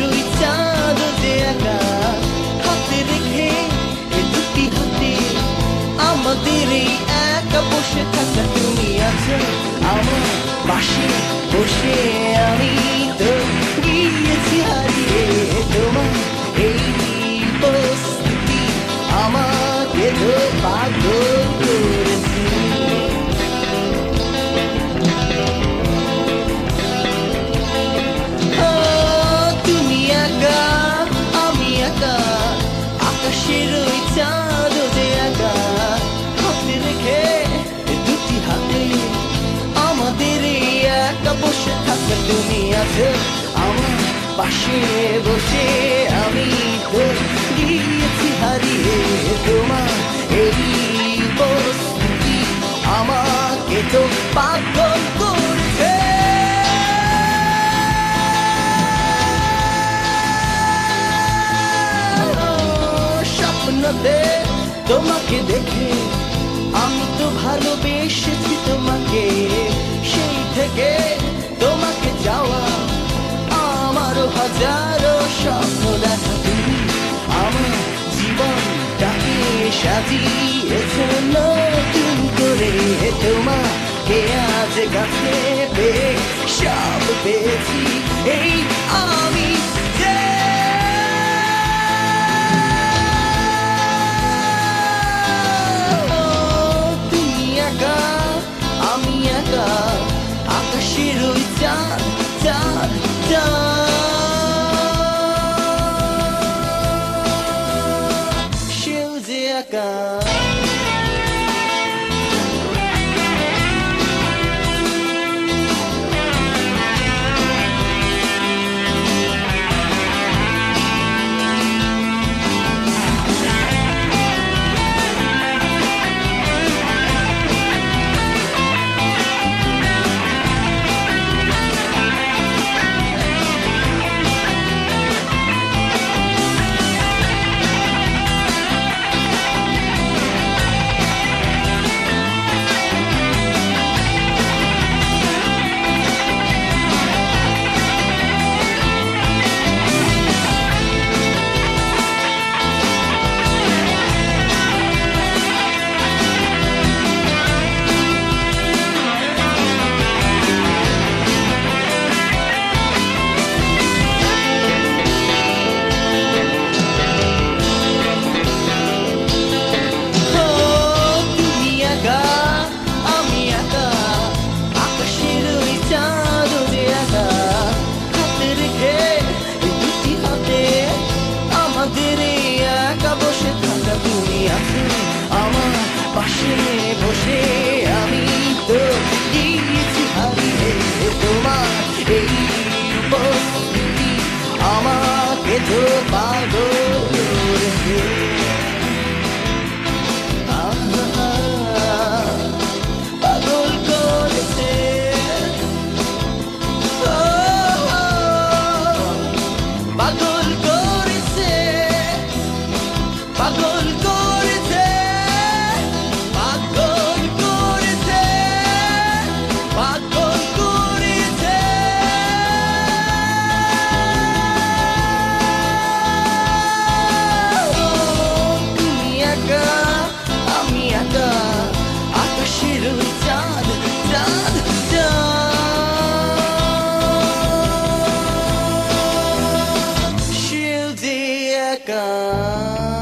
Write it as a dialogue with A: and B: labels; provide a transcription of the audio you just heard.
A: ওই চাঁদ যে একা হাতে রেখে দুটি হাতে আমাদের এই একা বসে থাকা তুমি আছো আমার পাশে বসে আমি তো গিয়েছি হারিয়ে তোমার এই উপস্থিতি আমাকে তো পাগল করেছে তুমি একা আমি একা আকাশের ওই চাঁদ যে একা হাতে রেখে দুটি হাতে আমাদের এই একা বসে থাকা তুমি আছো আমার পাশে বসে আমি তো গিয়েছি হারিয়ে তোমার এই উপস্থিতি আমাকে তো পাগল করেছে স্বপ্নতে তোমাকে দেখে আমি তো ভালোবেসেছি তোমাকে সেই থেকে তোমাকে যাওয়া আমারও হাজারো স্বপ্ন দেখা তুমি আমার জীবনটাকে সাজিয়েছ নতুন করে তোমাকে আজ কাছে পেয়ে সব পেয়েছি এই আমি যে তুমি একা আমি একা আকাশের ওই চাঁদ চাঁদ চাঁদ সেও যে একা আমার পাশে বসে আমি তো গিয়েছি হারিয়ে তোমার এই উপস্থিতি আমাকে তো পাগল করেছে পাগল করেছে পাগল করেছে পাগল করেছে পাগল করেছে পাগল করেছে তুমি একা আমি একা আকাশের ওই চাঁদ চাঁদ চাঁদ সেও যে একা